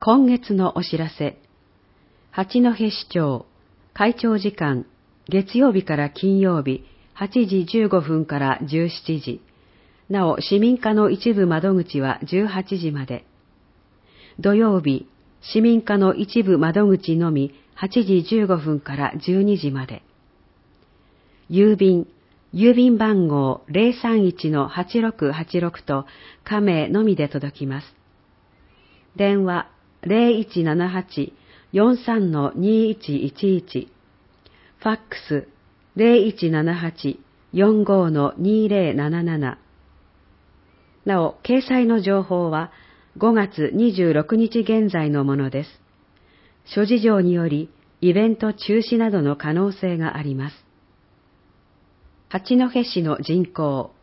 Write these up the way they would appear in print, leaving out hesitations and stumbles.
今月のお知らせ。八戸市長、会長時間、月曜日から金曜日、8時15分から17時。なお、市民課の一部窓口は18時まで。土曜日、市民課の一部窓口のみ8時15分から12時まで。郵便番号 031-8686 と加名のみで届きます。電話0178-43-2111、ファックス0178-45-2077。なお、掲載の情報は5月26日現在のものです。諸事情によりイベント中止などの可能性があります。八戸市の人口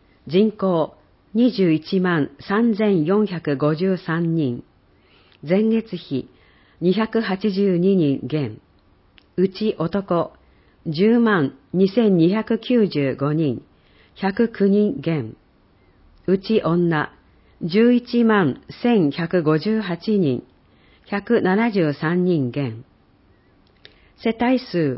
213453人、前月比282人減、うち男102295人、109人減、うち女111158人、173人減。世帯数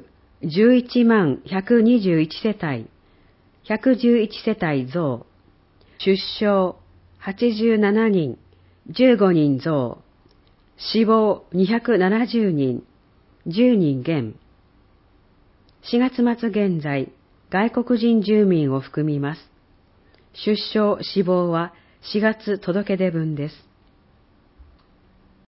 111121世帯、111世帯増。出生87人、15人増。死亡270人、10人減。4月末現在、外国人住民を含みます。出生・死亡は4月届け出分です。